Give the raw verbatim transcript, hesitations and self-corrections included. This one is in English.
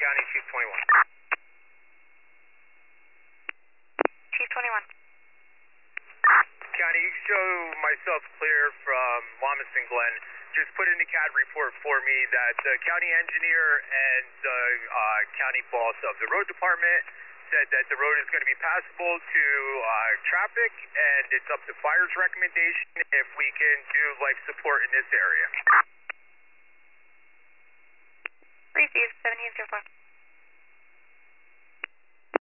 County, Chief twenty-one. Chief twenty-one. County, you show myself clear from Lamiston Glen. Just put in the C A D report for me that the county engineer and the uh, county boss of the road department said that the road is going to be passable to uh, traffic, and it's up to fire's recommendation if we can do life support in this area. Received, seventeen two four.